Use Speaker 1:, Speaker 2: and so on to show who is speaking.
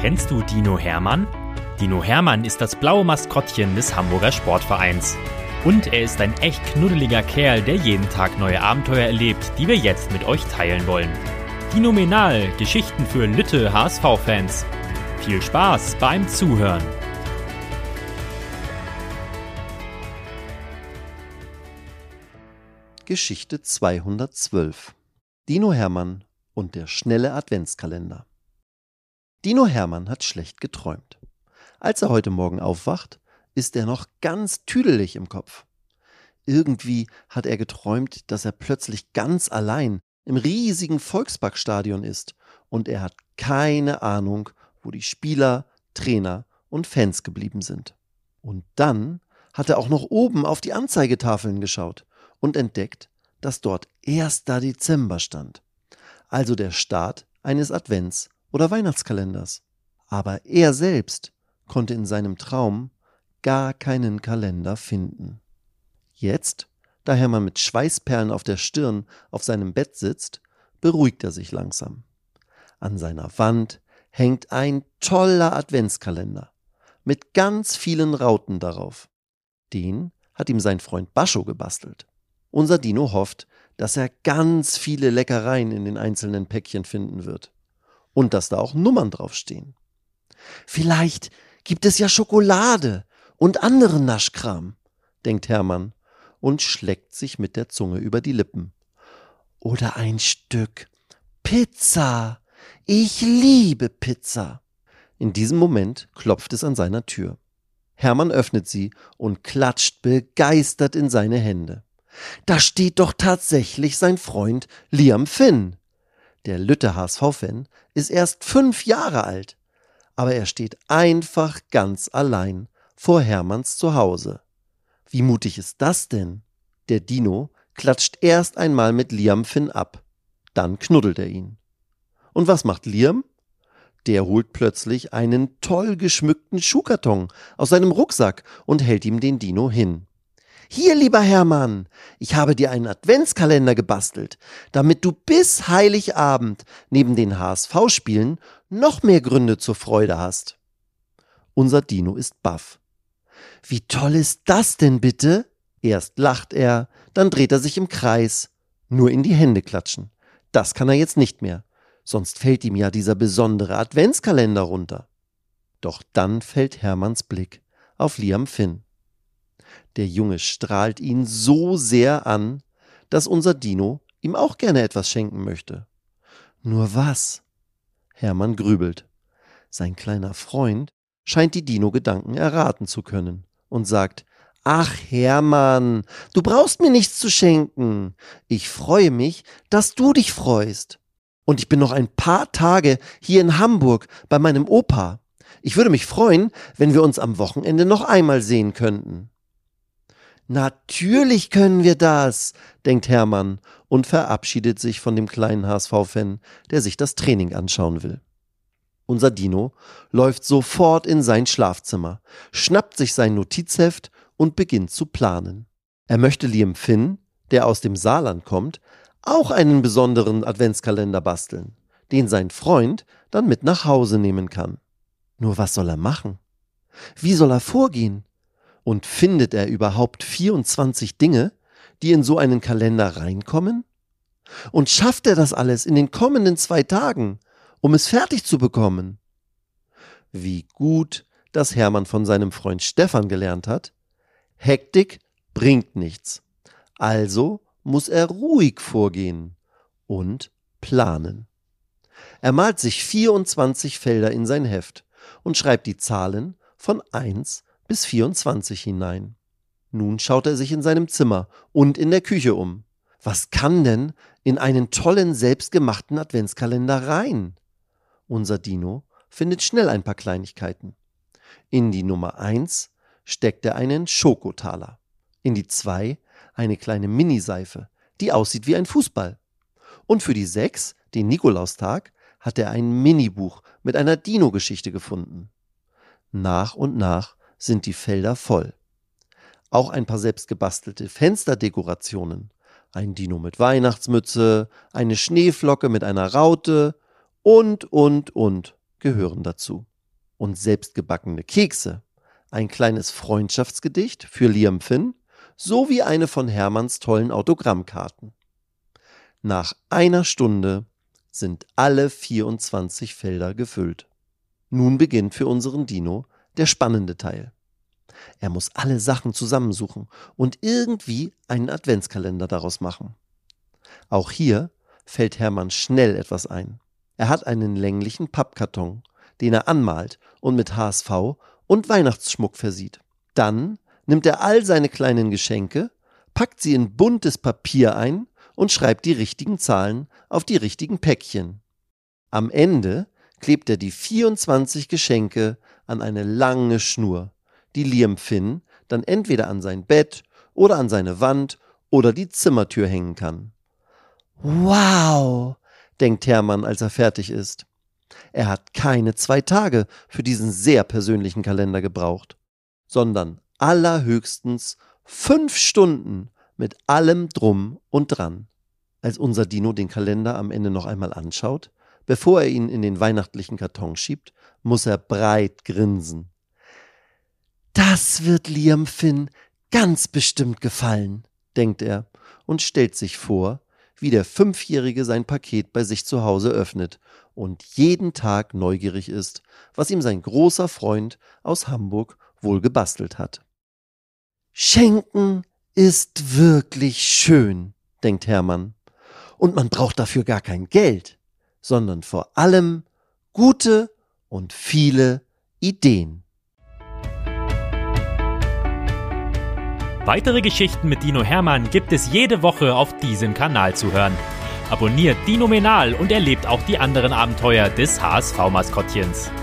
Speaker 1: Kennst du Dino Hermann? Dino Hermann ist das blaue Maskottchen des Hamburger Sportvereins. Und er ist ein echt knuddeliger Kerl, der jeden Tag neue Abenteuer erlebt, die wir jetzt mit euch teilen wollen. Dinomenal, Geschichten für Lütte HSV-Fans. Viel Spaß beim Zuhören.
Speaker 2: Geschichte 212. Dino Hermann und der schnelle Adventskalender. Dino Hermann hat schlecht geträumt. Als er heute Morgen aufwacht, ist er noch ganz tüdelig im Kopf. Irgendwie hat er geträumt, dass er plötzlich ganz allein im riesigen Volksparkstadion ist und er hat keine Ahnung, wo die Spieler, Trainer und Fans geblieben sind. Und dann hat er auch noch oben auf die Anzeigetafeln geschaut und entdeckt, dass dort 1. Dezember stand, also der Start eines Advents- oder Weihnachtskalenders. Aber er selbst konnte in seinem Traum gar keinen Kalender finden. Jetzt, da Hermann mit Schweißperlen auf der Stirn auf seinem Bett sitzt, beruhigt er sich langsam. An seiner Wand hängt ein toller Adventskalender mit ganz vielen Rauten darauf. Den hat ihm sein Freund Bascho gebastelt. Unser Dino hofft, dass er ganz viele Leckereien in den einzelnen Päckchen finden wird. Und dass da auch Nummern draufstehen. Vielleicht gibt es ja Schokolade und anderen Naschkram, denkt Hermann und schleckt sich mit der Zunge über die Lippen. Oder ein Stück Pizza. Ich liebe Pizza. In diesem Moment klopft es an seiner Tür. Hermann öffnet sie und klatscht begeistert in seine Hände. Da steht doch tatsächlich sein Freund Liam Finn. Der Lütte HSV-Fan ist erst 5 Jahre alt, aber er steht einfach ganz allein vor Hermanns Zuhause. Wie mutig ist das denn? Der Dino klatscht erst einmal mit Liam Finn ab, dann knuddelt er ihn. Und was macht Liam? Der holt plötzlich einen toll geschmückten Schuhkarton aus seinem Rucksack und hält ihm den Dino hin. Hier, lieber Hermann, ich habe dir einen Adventskalender gebastelt, damit du bis Heiligabend neben den HSV-Spielen noch mehr Gründe zur Freude hast. Unser Dino ist baff. Wie toll ist das denn bitte? Erst lacht er, dann dreht er sich im Kreis. Nur in die Hände klatschen. Das kann er jetzt nicht mehr, sonst fällt ihm ja dieser besondere Adventskalender runter. Doch dann fällt Hermanns Blick auf Liam Finn. Der Junge strahlt ihn so sehr an, dass unser Dino ihm auch gerne etwas schenken möchte. Nur was? Hermann grübelt. Sein kleiner Freund scheint die Dino-Gedanken erraten zu können und sagt, ach Hermann, du brauchst mir nichts zu schenken. Ich freue mich, dass du dich freust. Und ich bin noch ein paar Tage hier in Hamburg bei meinem Opa. Ich würde mich freuen, wenn wir uns am Wochenende noch einmal sehen könnten. Natürlich können wir das, denkt Hermann und verabschiedet sich von dem kleinen HSV-Fan, der sich das Training anschauen will. Unser Dino läuft sofort in sein Schlafzimmer, schnappt sich sein Notizheft und beginnt zu planen. Er möchte Liam Finn, der aus dem Saarland kommt, auch einen besonderen Adventskalender basteln, den sein Freund dann mit nach Hause nehmen kann. Nur was soll er machen? Wie soll er vorgehen? Und findet er überhaupt 24 Dinge, die in so einen Kalender reinkommen? Und schafft er das alles in den kommenden 2 Tagen, um es fertig zu bekommen? Wie gut, dass Hermann von seinem Freund Stefan gelernt hat, Hektik bringt nichts. Also muss er ruhig vorgehen und planen. Er malt sich 24 Felder in sein Heft und schreibt die Zahlen von 1 bis 24 hinein. Nun schaut er sich in seinem Zimmer und in der Küche um. Was kann denn in einen tollen, selbstgemachten Adventskalender rein? Unser Dino findet schnell ein paar Kleinigkeiten. In die Nummer 1 steckt er einen Schokotaler. In die 2 eine kleine Miniseife, die aussieht wie ein Fußball. Und für die 6, den Nikolaustag, hat er ein Minibuch mit einer Dino-Geschichte gefunden. Nach und nach sind die Felder voll. Auch ein paar selbstgebastelte Fensterdekorationen, ein Dino mit Weihnachtsmütze, eine Schneeflocke mit einer Raute und gehören dazu. und selbstgebackene Kekse, ein kleines Freundschaftsgedicht für Liam Finn sowie eine von Hermanns tollen Autogrammkarten. Nach einer Stunde sind alle 24 Felder gefüllt. Nun beginnt für unseren Dino der spannende Teil. Er muss alle Sachen zusammensuchen und irgendwie einen Adventskalender daraus machen. Auch hier fällt Hermann schnell etwas ein. Er hat einen länglichen Pappkarton, den er anmalt und mit HSV und Weihnachtsschmuck versieht. Dann nimmt er all seine kleinen Geschenke, packt sie in buntes Papier ein und schreibt die richtigen Zahlen auf die richtigen Päckchen. Am Ende klebt er die 24 Geschenke an eine lange Schnur, die Liam Finn dann entweder an sein Bett oder an seine Wand oder die Zimmertür hängen kann. Wow, denkt Hermann, als er fertig ist. Er hat keine 2 Tage für diesen sehr persönlichen Kalender gebraucht, sondern allerhöchstens 5 Stunden mit allem Drum und Dran. Als unser Dino den Kalender am Ende noch einmal anschaut, bevor er ihn in den weihnachtlichen Karton schiebt, muss er breit grinsen. Das wird Liam Finn ganz bestimmt gefallen, denkt er und stellt sich vor, wie der 5-Jährige sein Paket bei sich zu Hause öffnet und jeden Tag neugierig ist, was ihm sein großer Freund aus Hamburg wohl gebastelt hat. Schenken ist wirklich schön, denkt Hermann. Und man braucht dafür gar kein Geld, sondern vor allem gute und viele Ideen.
Speaker 1: Weitere Geschichten mit Dino Hermann gibt es jede Woche auf diesem Kanal zu hören. Abonniert Dinomenal und erlebt auch die anderen Abenteuer des HSV-Maskottchens.